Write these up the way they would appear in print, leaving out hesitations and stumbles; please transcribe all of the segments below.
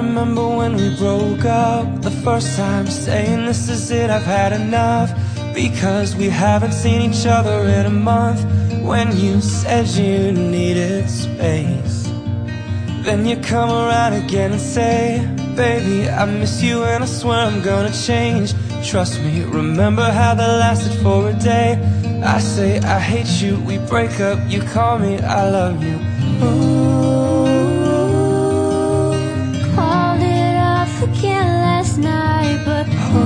remember when we broke up the first time, saying this is it, I've had enough. Because we haven't seen each other in a month. When you said you needed space, then you come around again and say, baby, I miss you and I swear I'm gonna change. Trust me, remember how that lasted for a day. I say I hate you, we break up, you call me I love you. Ooh, called it off again last night, but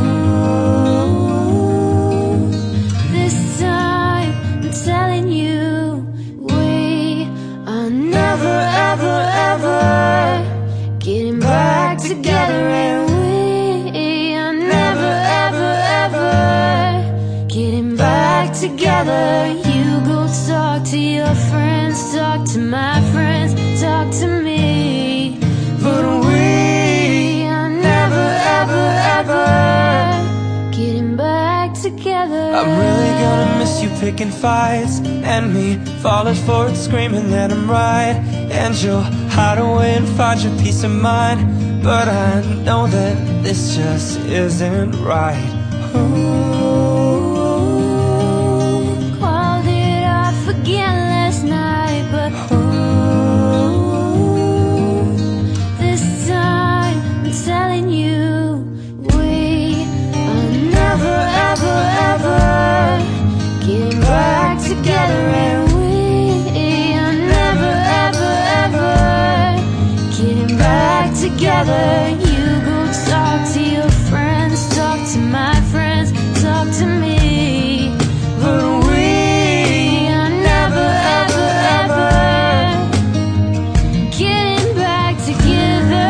this time I'm telling you, we are never ever ever getting back together, and we are never ever ever getting back together. You go talk to your friends, talk to my friends, talk to me, but we are never ever ever getting back together. I'm really gonna miss you picking fights, and me falling for it, screaming that I'm right. And you'll hide away and find your peace of mind, but I know that this just isn't right. Ooh, called it off again last night, but this time I'm telling you, we are never ever ever getting back together, and we are never ever ever getting back together. You go talk to your friends, talk to my friends, talk to me, but we are never ever ever getting back together.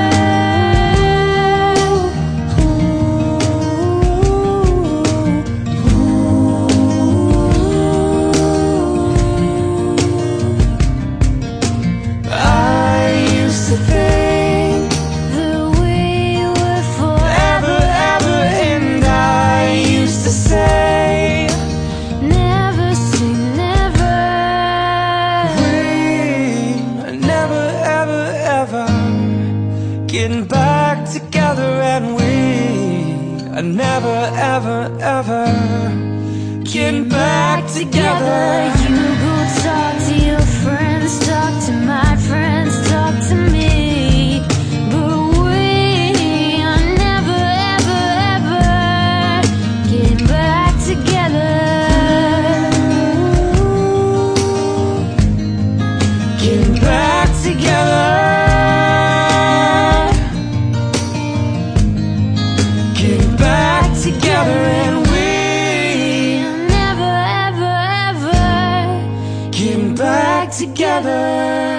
I used to think That we were forever, ever, and I used to say never say never. we are never, ever, ever getting back together, and we are never, ever, ever getting back together. You go talk to your friends, talk to my friends, talk to me, but we are never ever ever getting back together. Getting back together. Getting back together, and we Never ever ever getting back together.